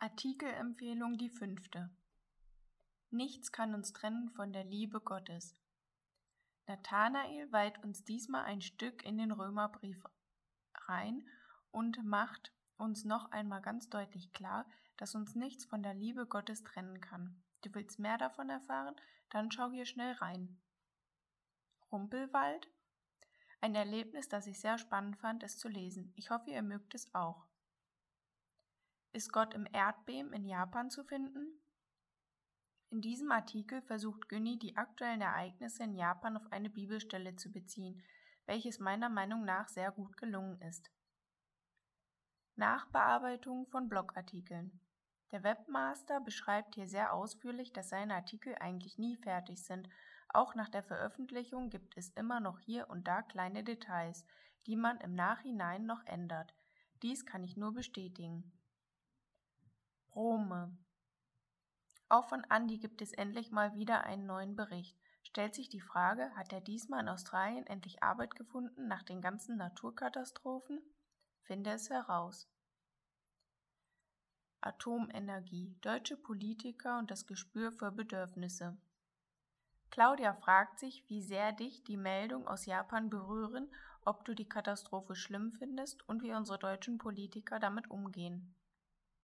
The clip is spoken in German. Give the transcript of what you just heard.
Artikelempfehlung die 5. Nichts kann uns trennen von der Liebe Gottes. Nathanael weiht uns diesmal ein Stück in den Römerbrief rein und macht uns noch einmal ganz deutlich klar, dass uns nichts von der Liebe Gottes trennen kann. Du willst mehr davon erfahren? Dann schau hier schnell rein. Rumpelwald? Ein Erlebnis, das ich sehr spannend fand, es zu lesen. Ich hoffe, ihr mögt es auch. Ist Gott im Erdbeben in Japan zu finden? In diesem Artikel versucht Günni, die aktuellen Ereignisse in Japan auf eine Bibelstelle zu beziehen, welches meiner Meinung nach sehr gut gelungen ist. Nachbearbeitung von Blogartikeln. Der Webmaster beschreibt hier sehr ausführlich, dass seine Artikel eigentlich nie fertig sind. Auch nach der Veröffentlichung gibt es immer noch hier und da kleine Details, die man im Nachhinein noch ändert. Dies kann ich nur bestätigen. Brome. Auch von Andi gibt es endlich mal wieder einen neuen Bericht. Stellt sich die Frage, hat er diesmal in Australien endlich Arbeit gefunden nach den ganzen Naturkatastrophen? Finde es heraus. Atomenergie, deutsche Politiker und das Gespür für Bedürfnisse. Claudia fragt sich, wie sehr dich die Meldungen aus Japan berühren, ob du die Katastrophe schlimm findest und wie unsere deutschen Politiker damit umgehen.